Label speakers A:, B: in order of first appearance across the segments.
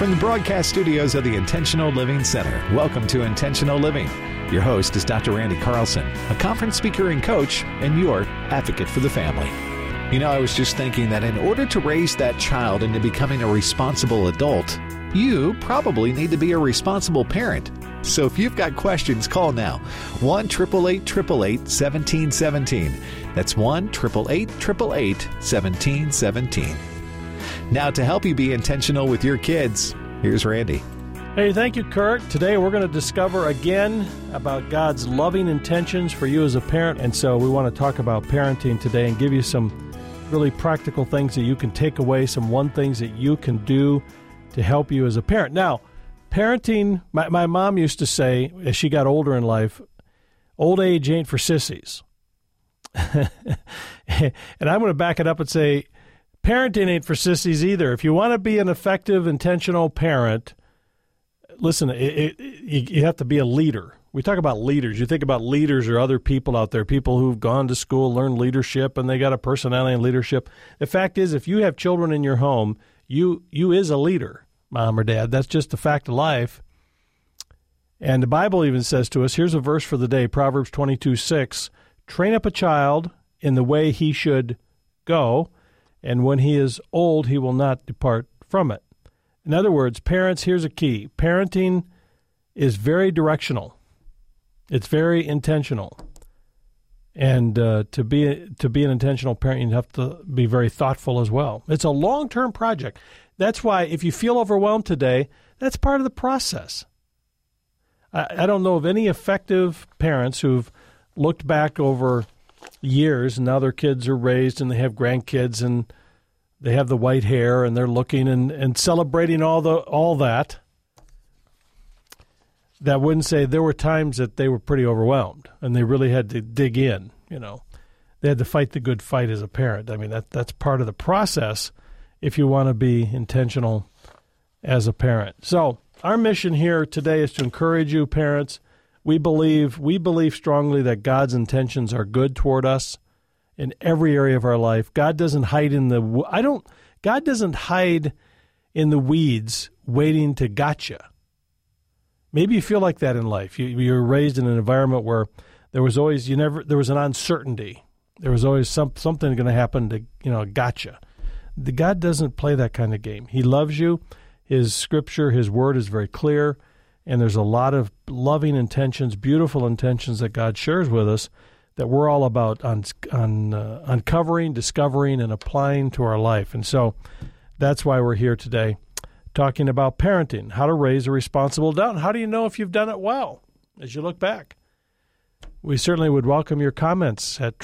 A: From the broadcast studios of the Intentional Living Center, welcome to Intentional Living. Your host is Dr. Randy Carlson, a conference speaker and coach, and your advocate for the family. You know, I was just thinking that in order to raise that child into becoming a responsible adult, you probably need to be a responsible parent. So if you've got questions, call now. 1-888-888-1717. That's 1-888-888-1717. Now, to help you be intentional with your kids, here's Randy.
B: Hey, thank you, Kurt. Today we're going to discover again about God's loving intentions for you as a parent. And so we want to talk about parenting today and give you some really practical things that you can take away, some things that you can do to help you as a parent. Now, parenting, my mom used to say, as she got older in life, old age ain't for sissies. And I'm going to back it up and say, parenting ain't for sissies either. If you want to be an effective, intentional parent, listen, you have to be a leader. We talk about leaders. You think about leaders or other people out there, people who've gone to school, learned leadership, and they got a personality in leadership. The fact is, if you have children in your home, you is a leader, mom or dad. That's just the fact of life. And the Bible even says to us, here's a verse for the day, Proverbs 22:6, train up a child in the way he should go, and when he is old, he will not depart from it. In other words, parents, here's a key. Parenting is very directional. It's very intentional. And to be an intentional parent, you have to be very thoughtful as well. It's a long-term project. That's why if you feel overwhelmed today, that's part of the process. I don't know of any effective parents who've looked back over years, and now their kids are raised and they have grandkids and they have the white hair and they're looking and celebrating all that wouldn't say there were times that they were pretty overwhelmed and they really had to dig in. You know, they had to fight the good fight as a parent. I mean, that's part of the process if you want to be intentional as a parent. So our mission here today is to encourage you, parents. We believe strongly that God's intentions are good toward us in every area of our life. God doesn't hide in the weeds waiting to gotcha. Maybe you feel like that in life. You were raised in an environment where there was always there was an uncertainty. There was always something going to happen to gotcha. God doesn't play that kind of game. He loves you. His scripture, his word is very clear. And there's a lot of loving intentions, beautiful intentions that God shares with us that we're all about uncovering, discovering, and applying to our life. And so that's why we're here today talking about parenting, how to raise a responsible adult. How do you know if you've done it well as you look back? We certainly would welcome your comments at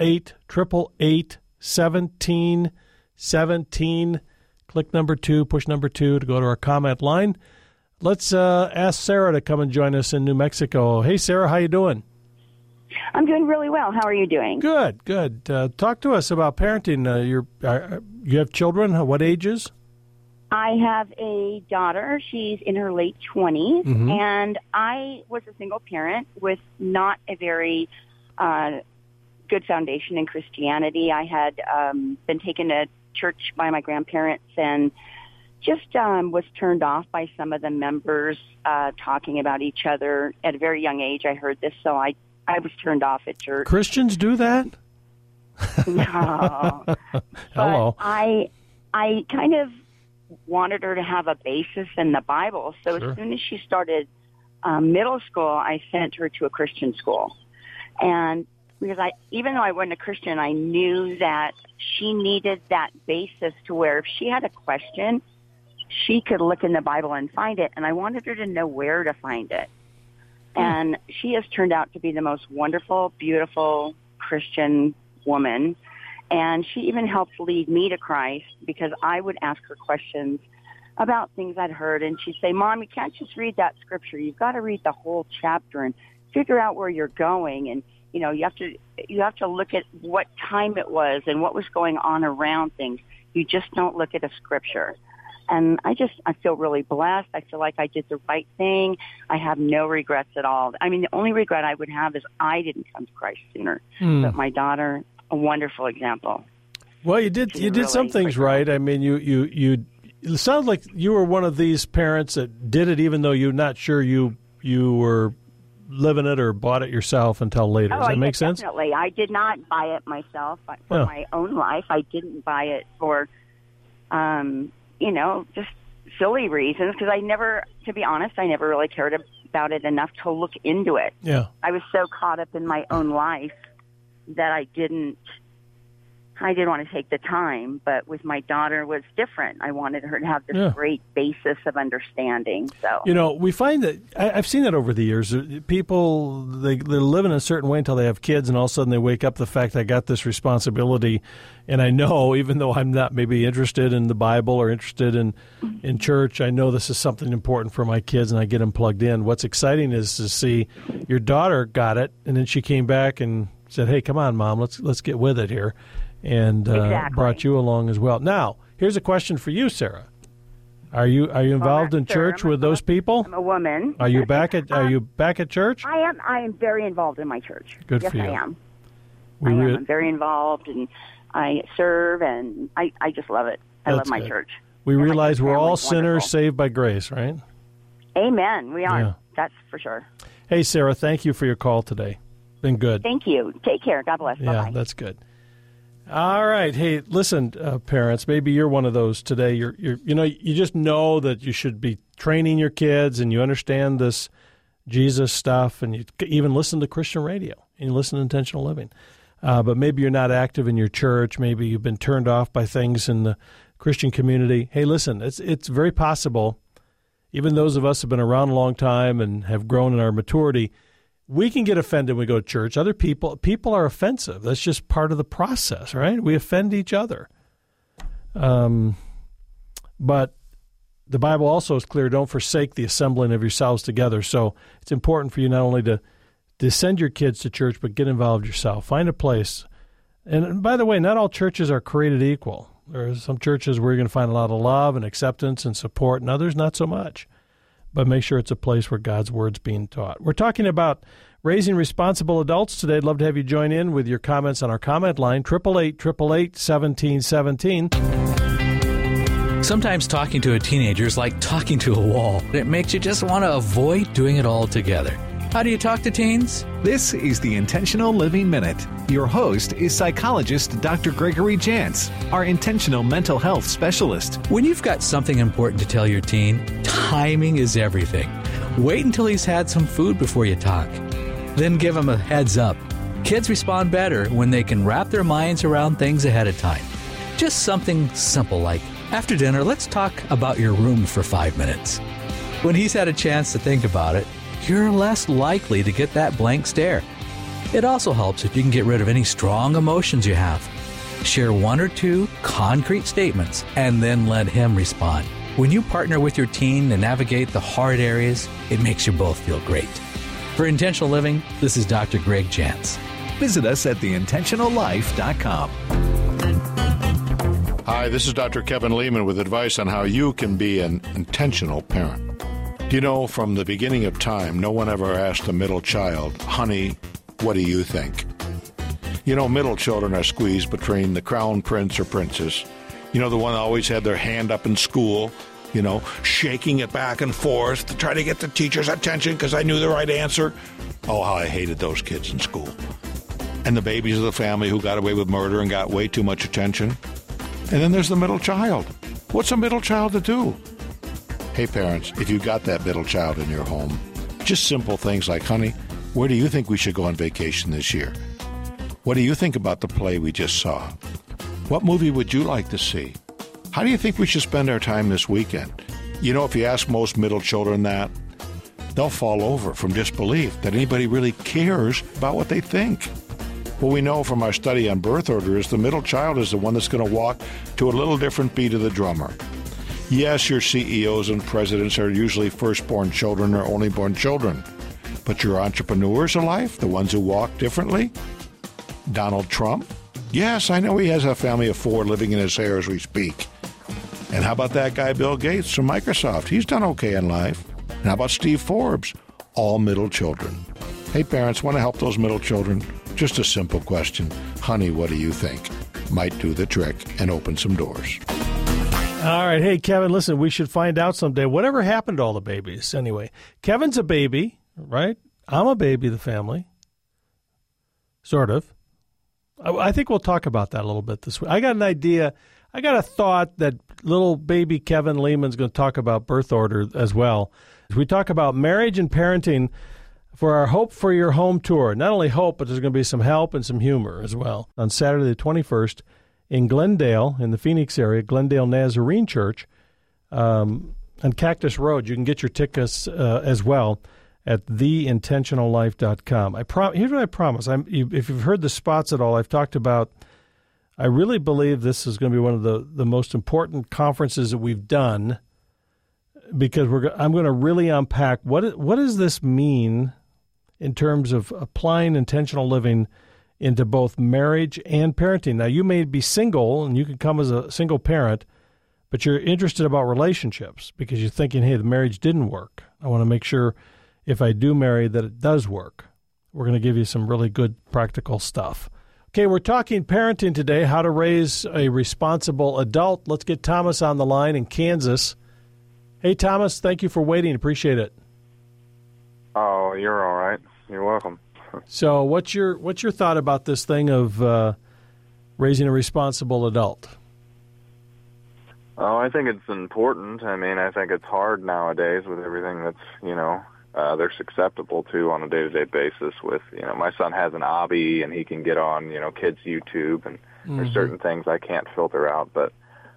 B: 888-888-1717. Click number 2, push number 2 to go to our comment line. Let's ask Sarah to come and join us in New Mexico. Hey, Sarah, how you doing?
C: I'm doing really well. How are you doing?
B: Good. Talk to us about parenting. You have children. What ages?
C: I have a daughter. She's in her late 20s, and I was a single parent with not a very good foundation in Christianity. I had been taken to church by my grandparents and just was turned off by some of the members talking about each other. At a very young age, I heard this, so I was turned off at church.
B: Christians do that?
C: No.
B: Hello.
C: I kind of wanted her to have a basis in the Bible, so
B: Sure.
C: As soon as she started middle school, I sent her to a Christian school. And because even though I wasn't a Christian, I knew that she needed that basis to where if she had a question, she could look in the Bible and find it, and I wanted her to know where to find it. And she has turned out to be the most wonderful, beautiful Christian woman, and she even helped lead me to Christ because I would ask her questions about things I'd heard, and she'd say, Mom, you can't just read that scripture. You've got to read the whole chapter and figure out where you're going, and you have to look at what time it was and what was going on around things. You just don't look at a scripture. And I feel really blessed. I feel like I did the right thing. I have no regrets at all. I mean, the only regret I would have is I didn't come to Christ sooner. But my daughter, a wonderful example.
B: Well, you did some things right. I mean, you it sounds like you were one of these parents that did it even though you're not sure you were living it or bought it yourself until later. Does that make sense?
C: Definitely. I did not buy it myself for my own life. I didn't buy it for, just silly reasons because to be honest, I never really cared about it enough to look into it.
B: Yeah.
C: I was so caught up in my own life that I didn't want to take the time, but with my daughter was different. I wanted her to have this great basis of understanding. So
B: we find that I've seen that over the years. People they live in a certain way until they have kids, and all of a sudden they wake up to the fact I got this responsibility, and I know even though I'm not maybe interested in the Bible or interested in church, I know this is something important for my kids, and I get them plugged in. What's exciting is to see your daughter got it, and then she came back and said, "Hey, come on, Mom, let's get with it here." And brought you along as well. Now, here's a question for you, Sarah. Are you involved in church with those people?
C: I'm a woman.
B: Are you back at church?
C: I am. I am very involved in my church.
B: Good
C: yes,
B: for you.
C: I am. I'm very involved, and I serve, and I just love it. I love my church.
B: We realize we're all sinners saved by grace, right?
C: Amen. We are.
B: Yeah.
C: That's for sure.
B: Hey, Sarah, thank you for your call today. Been good.
C: Thank you. Take care. God bless.
B: Yeah,
C: Bye-bye.
B: That's good. All right. Hey, listen, parents, maybe you're one of those today. You just know that you should be training your kids and you understand this Jesus stuff and you even listen to Christian radio and you listen to Intentional Living. But maybe you're not active in your church. Maybe you've been turned off by things in the Christian community. Hey, listen, it's very possible, even those of us who have been around a long time and have grown in our maturity, we can get offended when we go to church. Other people are offensive. That's just part of the process, right? We offend each other. But the Bible also is clear, don't forsake the assembling of yourselves together. So it's important for you not only to send your kids to church, but get involved yourself. Find a place. And by the way, not all churches are created equal. There are some churches where you're going to find a lot of love and acceptance and support, and others not so much. But make sure it's a place where God's Word's being taught. We're talking about raising responsible adults today. I'd love to have you join in with your comments on our comment line, 888-888-1717.
D: Sometimes talking to a teenager is like talking to a wall. It makes you just want to avoid doing it all together. How do you talk to teens?
A: This is the Intentional Living Minute. Your host is psychologist Dr. Gregory Jantz, our intentional mental health specialist.
D: When you've got something important to tell your teen, timing is everything. Wait until he's had some food before you talk. Then give him a heads up. Kids respond better when they can wrap their minds around things ahead of time. Just something simple like, after dinner, let's talk about your room for 5 minutes. When he's had a chance to think about it, you're less likely to get that blank stare. It also helps if you can get rid of any strong emotions you have. Share one or two concrete statements and then let him respond. When you partner with your teen to navigate the hard areas, it makes you both feel great. For Intentional Living, this is Dr. Greg Jantz.
A: Visit us at theintentionallife.com.
E: Hi, this is Dr. Kevin Lehman with advice on how you can be an intentional parent. Do you know, from the beginning of time, no one ever asked a middle child, honey, what do you think? You know, middle children are squeezed between the crown prince or princess. You know, the one that always had their hand up in school, shaking it back and forth to try to get the teacher's attention because I knew the right answer. Oh, how I hated those kids in school. And the babies of the family who got away with murder and got way too much attention. And then there's the middle child. What's a middle child to do? Hey, parents, if you've got that middle child in your home, just simple things like, honey, where do you think we should go on vacation this year? What do you think about the play we just saw? What movie would you like to see? How do you think we should spend our time this weekend? You know, if you ask most middle children that, they'll fall over from disbelief that anybody really cares about what they think. What we know from our study on birth order is the middle child is the one that's going to walk to a little different beat of the drummer. Yes, your CEOs and presidents are usually firstborn children or only born children. But your entrepreneurs of life, the ones who walk differently? Donald Trump? Yes, I know he has a family of 4 living in his hair as we speak. And how about that guy Bill Gates from Microsoft? He's done okay in life. And how about Steve Forbes? All middle children. Hey, parents, want to help those middle children? Just a simple question. Honey, what do you think? Might do the trick and open some doors.
B: All right. Hey, Kevin, listen, we should find out someday whatever happened to all the babies. Anyway, Kevin's a baby, right? I'm a baby of the family. Sort of. I think we'll talk about that a little bit this week. I got an idea. I got a thought that little baby Kevin Lehman's going to talk about birth order as well. As we talk about marriage and parenting for our Hope for Your Home tour. Not only hope, but there's going to be some help and some humor as well. On Saturday the 21st in Glendale, in the Phoenix area, Glendale Nazarene Church, on Cactus Road. You can get your tickets as well at theintentionallife.com. Here's what I promise. If you've heard the spots at all, I've talked about, I really believe this is going to be one of the most important conferences that we've done, because I'm going to really unpack what does this mean in terms of applying intentional living into both marriage and parenting. Now, you may be single, and you can come as a single parent, but you're interested about relationships because you're thinking, hey, the marriage didn't work. I want to make sure if I do marry that it does work. We're going to give you some really good practical stuff. Okay, we're talking parenting today, how to raise a responsible adult. Let's get Thomas on the line in Kansas. Hey, Thomas, thank you for waiting. Appreciate it.
F: Oh, you're all right. You're welcome.
B: So what's your thought about this thing of raising a responsible adult?
F: Oh, I think it's important. I mean, I think it's hard nowadays with everything that's, they're susceptible to on a day-to-day basis with, my son has an hobby and he can get on, kids' YouTube, and there's certain things I can't filter out. But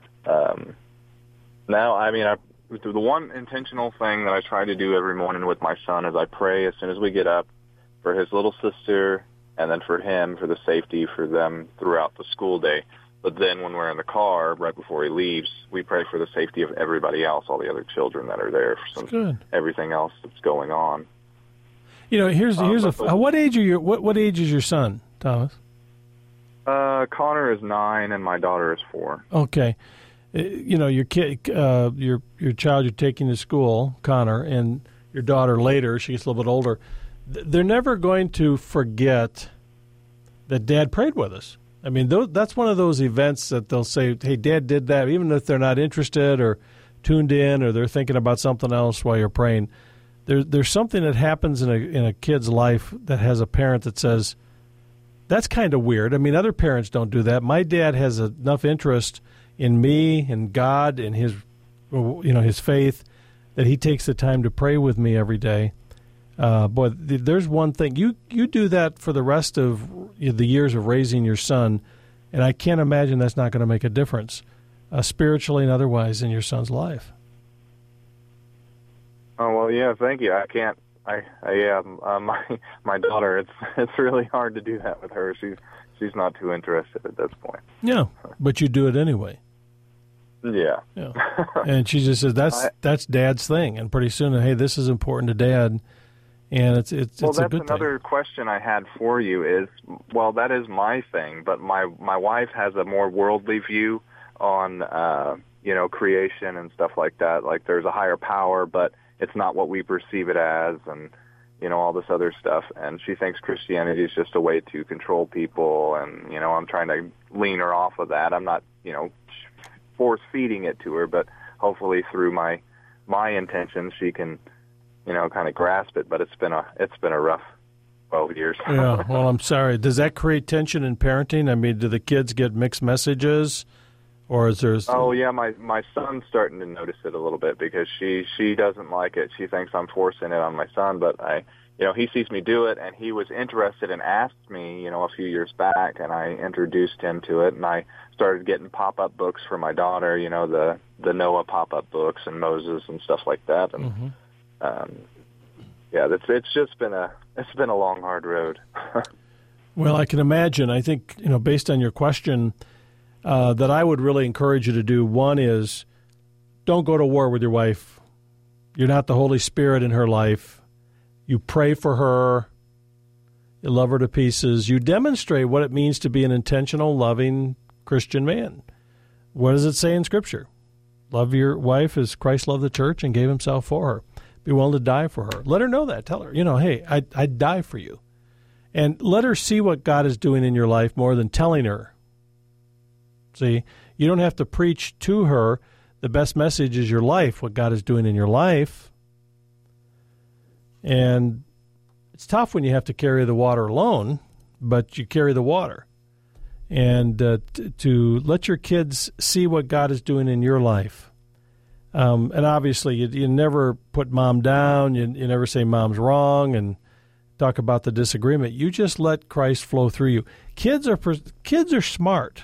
F: now, I mean, the one intentional thing that I try to do every morning with my son is I pray as soon as we get up for his little sister, and then for him, for the safety for them throughout the school day. But then when we're in the car, right before he leaves, we pray for the safety of everybody else, all the other children that are there, for everything else that's going on.
B: Here's what age are what age is your son, Thomas?
F: Connor is 9 and my daughter is 4.
B: Okay. Your kid, your child you're taking to school, Connor, and your daughter later, she gets a little bit older, they're never going to forget that Dad prayed with us. I mean, that's one of those events that they'll say, hey, Dad did that, even if they're not interested or tuned in or they're thinking about something else while you're praying. There's something that happens in a kid's life that has a parent that says, that's kind of weird. I mean, other parents don't do that. My dad has enough interest in me and God and his faith that he takes the time to pray with me every day. Boy, there's one thing. You do that for the rest of the years of raising your son, and I can't imagine that's not going to make a difference, spiritually and otherwise, in your son's life.
F: Oh, well, yeah, thank you. I can't. My daughter. It's really hard to do that with her. She's not too interested at this point.
B: Yeah, but you do it anyway.
F: Yeah.
B: And she just says that's Dad's thing, and pretty soon, hey, this is important to Dad. And it's a good thing.
F: Well, that's another question I had for you is, well, that is my thing, but my wife has a more worldly view on, creation and stuff like that. Like there's a higher power, but it's not what we perceive it as, and, all this other stuff. And she thinks Christianity is just a way to control people, and, I'm trying to lean her off of that. I'm not, force-feeding it to her, but hopefully through my intentions she can kind of grasp it, but it's been a rough 12 years.
B: Yeah, well, I'm sorry. Does that create tension in parenting? I mean, do the kids get mixed messages, or is there?
F: Oh yeah, my son's starting to notice it a little bit because she doesn't like it. She thinks I'm forcing it on my son, but he sees me do it, and he was interested and asked me, a few years back, and I introduced him to it, and I started getting pop-up books for my daughter, the Noah pop-up books and Moses and stuff like that, and. It's just been a long, hard road.
B: Well, I can imagine. I think, based on your question, that I would really encourage you to do. One is, don't go to war with your wife. You're not the Holy Spirit in her life. You pray for her. You love her to pieces. You demonstrate what it means to be an intentional, loving Christian man. What does it say in Scripture? Love your wife as Christ loved the church and gave himself for her. Be willing to die for her. Let her know that. Tell her, hey, I'd die for you. And let her see what God is doing in your life more than telling her. See, you don't have to preach to her the best message is your life, what God is doing in your life. And it's tough when you have to carry the water alone, but you carry the water. And to let your kids see what God is doing in your life. And obviously, you never put mom down. You never say mom's wrong and talk about the disagreement. You just let Christ flow through you. Kids are smart.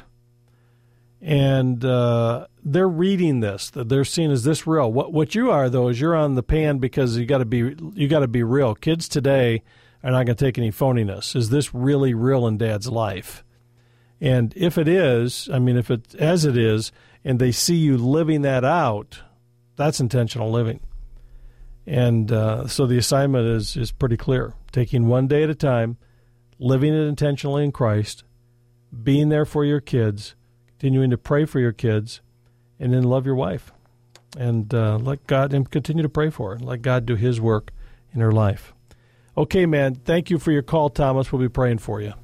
B: And they're reading this. They're seeing, is this real? What you are, though, is you're on the pan because you got to be real. Kids today are not going to take any phoniness. Is this really real in Dad's life? And if it is, if it's as it is, and they see you living that out, that's intentional living. And so the assignment is pretty clear. Taking one day at a time, living it intentionally in Christ, being there for your kids, continuing to pray for your kids, and then love your wife. And let God, and continue to pray for her. Let God do his work in her life. Okay, man, thank you for your call, Thomas. We'll be praying for you.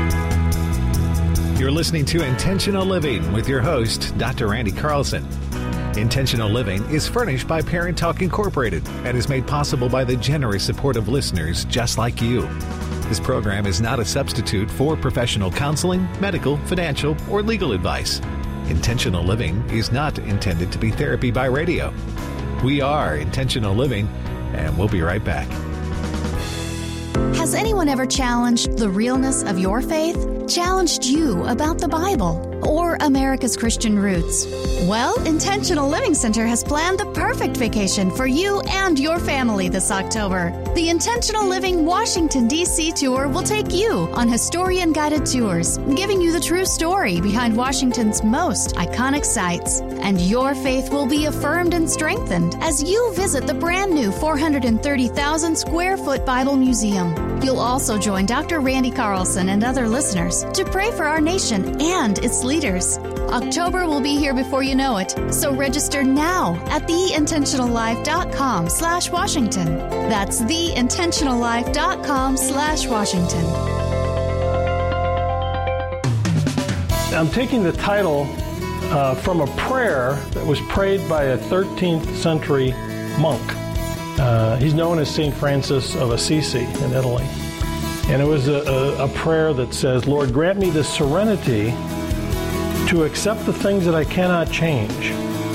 A: You're listening to Intentional Living with your host, Dr. Randy Carlson. Intentional Living is furnished by Parent Talk Incorporated and is made possible by the generous support of listeners just like you. This program is not a substitute for professional counseling, medical, financial, or legal advice. Intentional Living is not intended to be therapy by radio. We are Intentional Living, and we'll be right back.
G: Has anyone ever challenged the realness of your faith? Challenged you about the Bible or America's Christian roots? Well, Intentional Living Center has planned the perfect vacation for you and your family this October. The Intentional Living Washington, D.C. tour will take you on historian-guided tours, giving you the true story behind Washington's most iconic sites. And your faith will be affirmed and strengthened as you visit the brand-new 430,000-square-foot Bible Museum. You'll also join Dr. Randy Carlson and other listeners to pray for our nation and its leaders. October will be here before you know it, so register now at theintentionallife.com/Washington. That's theintentionallife.com/Washington.
B: I'm taking the title from a prayer that was prayed by a 13th century monk. He's known as St. Francis of Assisi in Italy. And it was a prayer that says, Lord, grant me the serenity to accept the things that I cannot change,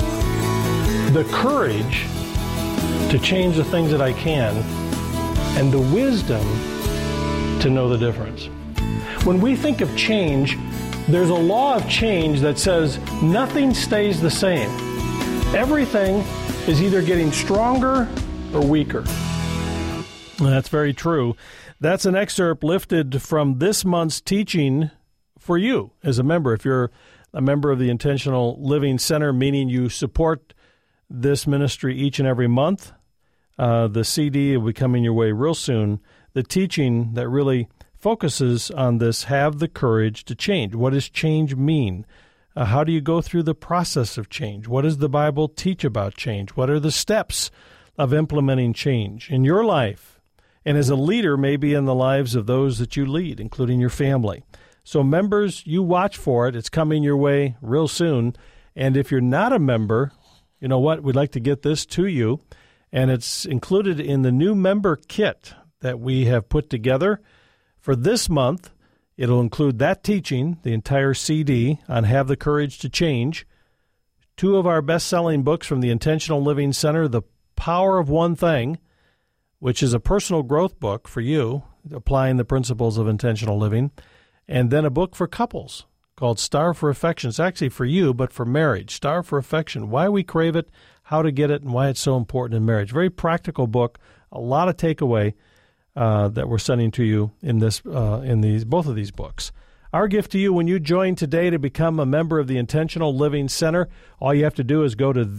B: the courage to change the things that I can, and the wisdom to know the difference. When we think of change, there's a law of change that says nothing stays the same. Everything is either getting stronger or weaker. And that's very true. That's an excerpt lifted from this month's teaching for you as a member. If you're a member of the Intentional Living Center, meaning you support this ministry each and every month, the CD will be coming your way real soon. The teaching that really focuses on this, have the courage to change. What does change mean? How do you go through the process of change? What does the Bible teach about change? What are the steps of implementing change in your life? And as a leader, maybe in the lives of those that you lead, including your family. So members, you watch for it. It's coming your way real soon. And if you're not a member, you know what? We'd like to get this to you. And it's included in the new member kit that we have put together for this month. It'll include that teaching, the entire CD on Have the Courage to Change, 2 of our best-selling books from the Intentional Living Center, The Power of One Thing, which is a personal growth book for you, applying the principles of intentional living, and then a book for couples called Starve for Affection. It's actually for you, but for marriage. Starve for Affection, why we crave it, how to get it, and why it's so important in marriage. Very practical book, a lot of takeaway that we're sending to you in both of these books. Our gift to you when you join today to become a member of the Intentional Living Center, all you have to do is go to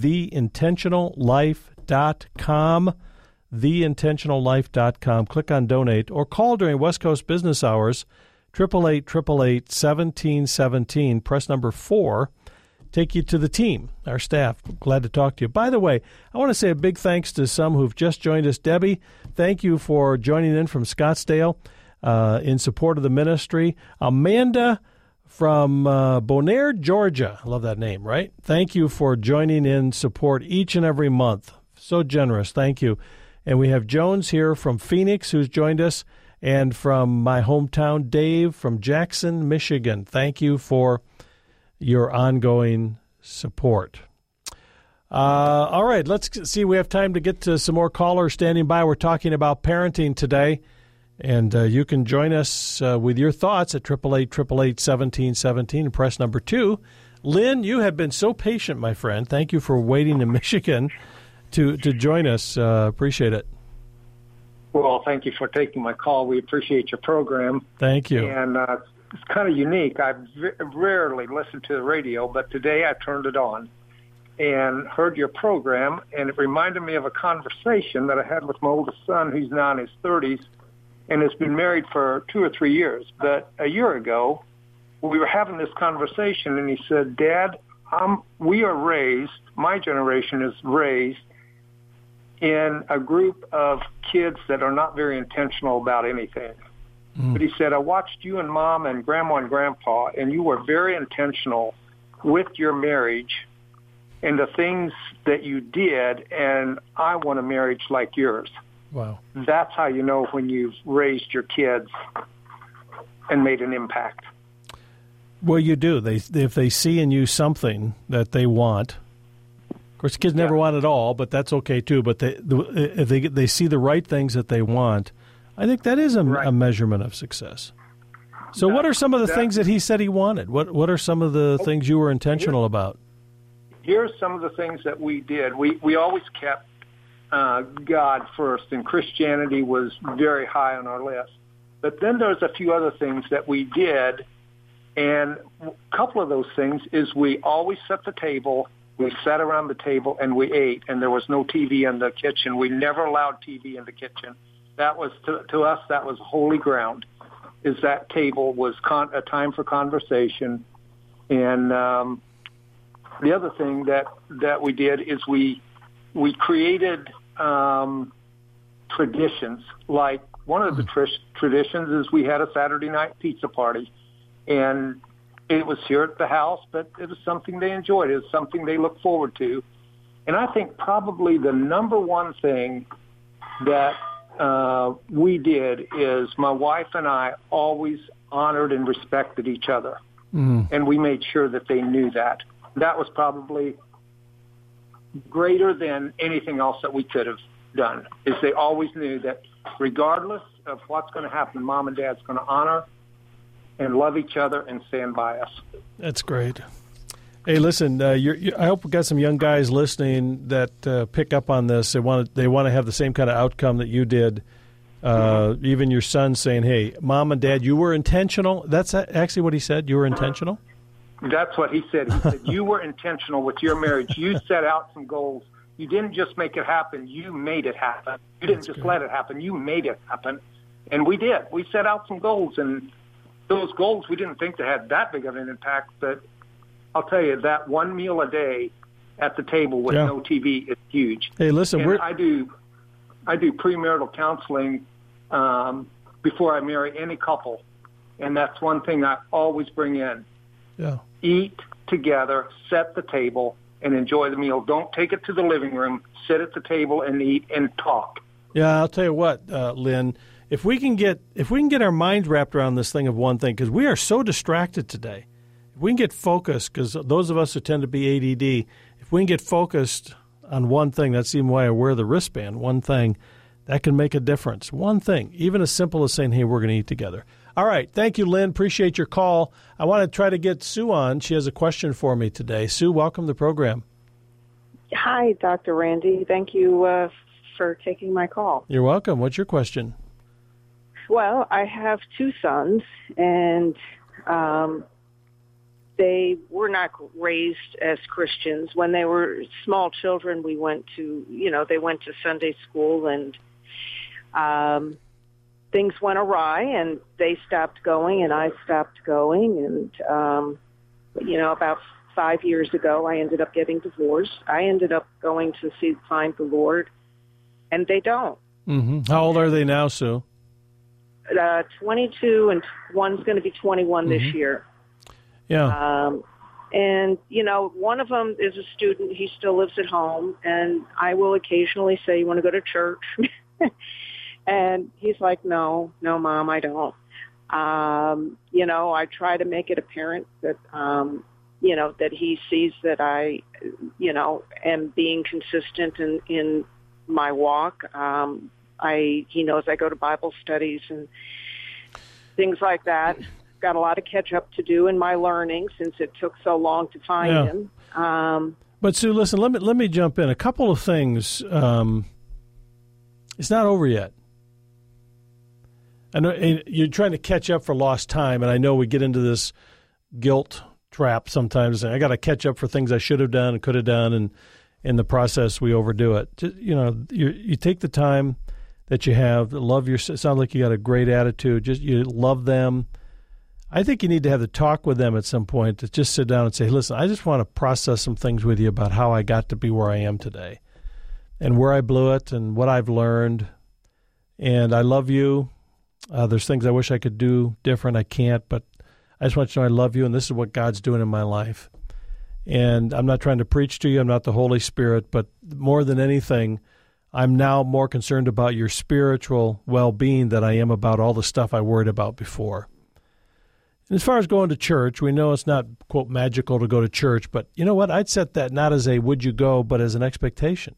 B: theintentionallife.com, theintentionallife.com, click on Donate, or call during West Coast business hours, 888-888-1717, press number 4, take you to the team, our staff. Glad to talk to you. By the way, I want to say a big thanks to some who've just joined us. Debbie, thank you for joining in from Scottsdale in support of the ministry. Amanda from Bonaire, Georgia. I love that name, right? Thank you for joining in support each and every month. So generous. Thank you. And we have Jones here from Phoenix who's joined us, and from my hometown, Dave from Jackson, Michigan. Thank you for your ongoing support. All right, let's see. We have time to get to some more callers standing by. We're talking about parenting today, and you can join us with your thoughts at 888-888-1717, press number 2. Lynn, you have been so patient, my friend. Thank you for waiting in Michigan to join us. Appreciate it.
H: Well, thank you for taking my call. We appreciate your program.
B: Thank you.
H: And it's kind of unique. I rarely listen to the radio, but today I turned it on and heard your program, and it reminded me of a conversation that I had with my oldest son, who's now in his 30s, and has been married for 2 or 3 years. But a year ago, we were having this conversation, and he said, Dad, we are raised, my generation is raised, in a group of kids that are not very intentional about anything. But he said, I watched you and Mom and Grandma and Grandpa, and you were very intentional with your marriage and the things that you did, and I want a marriage like yours.
B: Wow.
H: That's how you know when you've raised your kids and made an impact.
B: Well, you do. If they see in you something that they want. Of course, kids never want it all, but that's okay too. But if they see the right things that they want, I think that is a measurement of success. So what are some of the things that he said he wanted? What are some of the things you were intentional about?
H: Here's some of the things that we did. We always kept God first, and Christianity was very high on our list. But then there's a few other things that we did, and a couple of those things is we always set the table. We sat around the table and we ate, and there was no TV in the kitchen. We never allowed TV in the kitchen. That was, to us, that was holy ground, is that table was a time for conversation. And the other thing that we did is we created traditions. Like one of the traditions is we had a Saturday night pizza party, and it was here at the house, but it was something they enjoyed. It was something they looked forward to. And I think probably the number one thing that we did is my wife and I always honored and respected each other. And we made sure that they knew that. That was probably greater than anything else that we could have done, is they always knew that regardless of what's going to happen, Mom and Dad's going to honor and love each other and stand by us. That's great.
B: Hey, listen, I hope we got some young guys listening that pick up on this. They want to have the same kind of outcome that you did. Even your son saying, hey, Mom and Dad, you were intentional. That's actually what he said. You were intentional?
H: That's what he said. He said, you were intentional with your marriage. You set out some goals. You didn't just make it happen. You made it happen. You didn't just let it happen. You made it happen. And we did. We set out some goals, and those goals, we didn't think they had that big of an impact, but I'll tell you, that one meal a day at the table with no TV is huge.
B: Hey, listen,
H: I do premarital counseling before I marry any couple, and that's one thing I always bring in.
B: Yeah.
H: Eat together, set the table, and enjoy the meal. Don't take it to the living room. Sit at the table and eat and talk.
B: Yeah, I'll tell you what, Lynn. If we can get our minds wrapped around this thing of one thing, because we are so distracted today. If we can get focused, because those of us who tend to be ADD, if we can get focused on one thing, that's even why I wear the wristband, one thing, that can make a difference. One thing, even as simple as saying, hey, we're going to eat together. All right. Thank you, Lynn. Appreciate your call. I want to try to get Sue on. She has a question for me today. Sue, welcome to the program.
I: Hi, Dr. Randy. Thank you for taking my call.
B: You're welcome. What's your question?
I: Well, I have two sons, and they were not raised as Christians. When they were small children, they went to Sunday school, and things went awry, and they stopped going, and I stopped going. And, about 5 years ago, I ended up getting divorced. I ended up going to find the Lord, and they don't.
B: Mm-hmm. How old are they now, Sue?
I: 22, and one's going to be 21 this year.
B: Yeah.
I: And, one of them is a student. He still lives at home, and I will occasionally say, you want to go to church? And he's like, no, Mom, I don't. I try to make it apparent that, that he sees that I, am being consistent in my walk. He knows I go to Bible studies and things like that. Got a lot of catch up to do in my learning since it took so long to find him.
B: But Sue, listen, let me jump in. A couple of things. It's not over yet. I know you're trying to catch up for lost time, and I know we get into this guilt trap sometimes. I got to catch up for things I should have done and could have done, and in the process we overdo it. Just, you take the time that you have, love your. It sounds like you got a great attitude. Just you love them. I think you need to have the talk with them at some point to just sit down and say, listen, I just want to process some things with you about how I got to be where I am today and where I blew it and what I've learned. And I love you. There's things I wish I could do different. I can't, but I just want you to know I love you, and this is what God's doing in my life. And I'm not trying to preach to you. I'm not the Holy Spirit, but more than anything, I'm now more concerned about your spiritual well-being than I am about all the stuff I worried about before. And as far as going to church, we know it's not, quote, magical to go to church, but you know what? I'd set that not as a would you go, but as an expectation.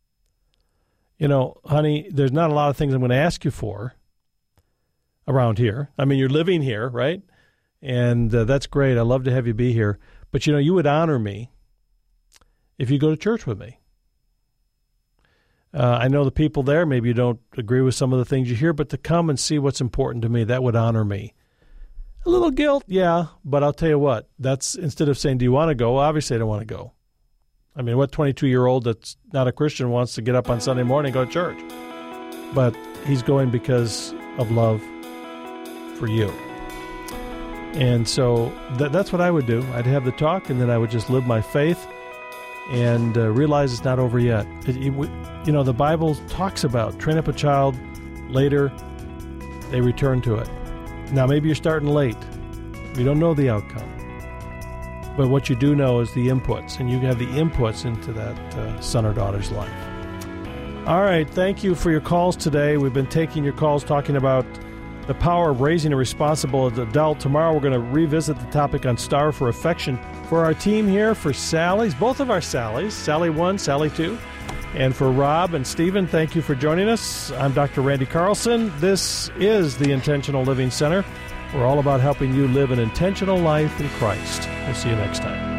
B: Honey, there's not a lot of things I'm going to ask you for around here. I mean, you're living here, right? And that's great. I'd love to have you be here. But, you would honor me if you go to church with me. I know the people there, maybe you don't agree with some of the things you hear, but to come and see what's important to me, that would honor me. A little guilt, yeah, but I'll tell you what, that's instead of saying, do you want to go? Obviously, I don't want to go. I mean, what 22-year-old that's not a Christian wants to get up on Sunday morning and go to church? But he's going because of love for you. And so that's what I would do. I'd have the talk, and then I would just live my faith and realize it's not over yet. The Bible talks about train up a child, later they return to it. Now, maybe you're starting late. We don't know the outcome. But what you do know is the inputs, and you have the inputs into that son or daughter's life. All right, thank you for your calls today. We've been taking your calls talking about the power of raising a responsible adult. Tomorrow we're going to revisit the topic on Starve for Affection. For our team here, for Sally's, both of our Sallys, Sally 1, Sally 2, and for Rob and Stephen, thank you for joining us. I'm Dr. Randy Carlson. This is the Intentional Living Center. We're all about helping you live an intentional life in Christ. We'll see you next time.